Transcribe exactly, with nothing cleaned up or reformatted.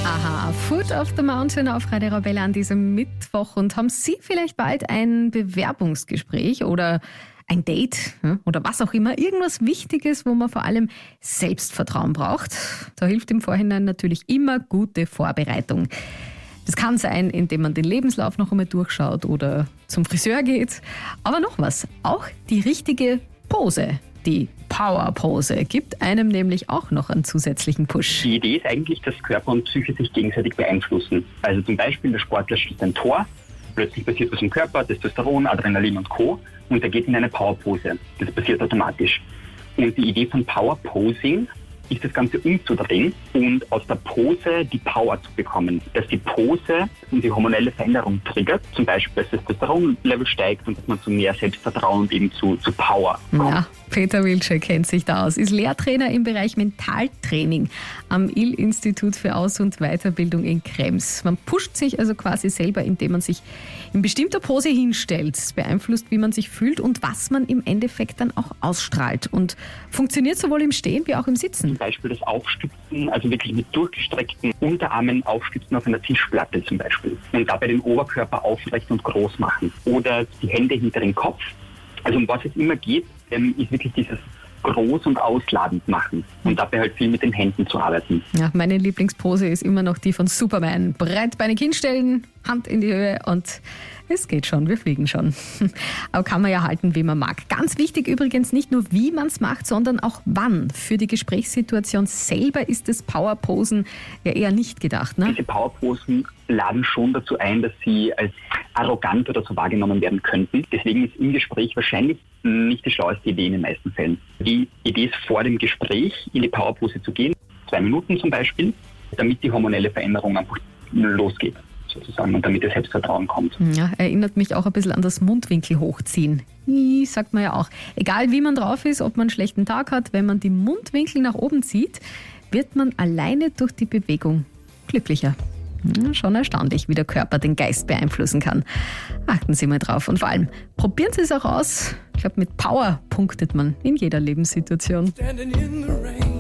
Aha, Foot of the Mountain auf Radio Arabella an diesem Mittwoch. Und haben Sie vielleicht bald ein Bewerbungsgespräch oder ein Date oder was auch immer, irgendwas Wichtiges, wo man vor allem Selbstvertrauen braucht? Da hilft im Vorhinein natürlich immer gute Vorbereitung. Das kann sein, indem man den Lebenslauf noch einmal durchschaut oder zum Friseur geht. Aber noch was, auch die richtige Pose, die Power-Pose, gibt einem nämlich auch noch einen zusätzlichen Push. Die Idee ist eigentlich, dass Körper und Psyche sich gegenseitig beeinflussen. Also zum Beispiel der Sportler schießt ein Tor, plötzlich passiert was im Körper, Testosteron, Adrenalin und Co. und er geht in eine Power-Pose. Das passiert automatisch. Und die Idee von Power-Posing ist das Ganze umzudrehen und aus der Pose die Power zu bekommen. Dass die Pose die hormonelle Veränderung triggert, zum Beispiel dass das Testosteronlevel steigt und dass man zu mehr Selbstvertrauen und eben zu, zu Power kommt. Ja, Peter Wilczek kennt sich da aus, ist Lehrtrainer im Bereich Mentaltraining am I L-Institut für Aus- und Weiterbildung in Krems. Man pusht sich also quasi selber, indem man sich in bestimmter Pose hinstellt. Es beeinflusst, wie man sich fühlt und was man im Endeffekt dann auch ausstrahlt. Und funktioniert sowohl im Stehen wie auch im Sitzen. Zum Beispiel das Aufstützen, also wirklich mit durchgestreckten Unterarmen aufstützen auf einer Tischplatte zum Beispiel. Und dabei den Oberkörper aufrecht und groß machen. Oder die Hände hinter den Kopf. Also um was es immer geht, ist wirklich dieses groß und ausladend machen und dabei halt viel mit den Händen zu arbeiten. Ja, meine Lieblingspose ist immer noch die von Superman. Breitbeinig hinstellen, Hand in die Höhe und es geht schon, wir fliegen schon. Aber kann man ja halten, wie man mag. Ganz wichtig übrigens nicht nur, wie man es macht, sondern auch wann. Für die Gesprächssituation selber ist das Powerposen ja eher nicht gedacht, ne? Diese Powerposen laden schon dazu ein, dass sie als arrogant oder so wahrgenommen werden könnten. Deswegen ist im Gespräch wahrscheinlich nicht die schlaueste Idee in den meisten Fällen. Die Idee ist, vor dem Gespräch in die Powerpose zu gehen, zwei Minuten zum Beispiel, damit die hormonelle Veränderung einfach losgeht. Sozusagen, und damit das Selbstvertrauen kommt. Ja, erinnert mich auch ein bisschen an das Mundwinkel hochziehen. I, sagt man ja auch. Egal wie man drauf ist, ob man einen schlechten Tag hat, wenn man die Mundwinkel nach oben zieht, wird man alleine durch die Bewegung glücklicher. Ja, schon erstaunlich, wie der Körper den Geist beeinflussen kann. Achten Sie mal drauf und vor allem probieren Sie es auch aus. Ich glaube, mit Power punktet man in jeder Lebenssituation.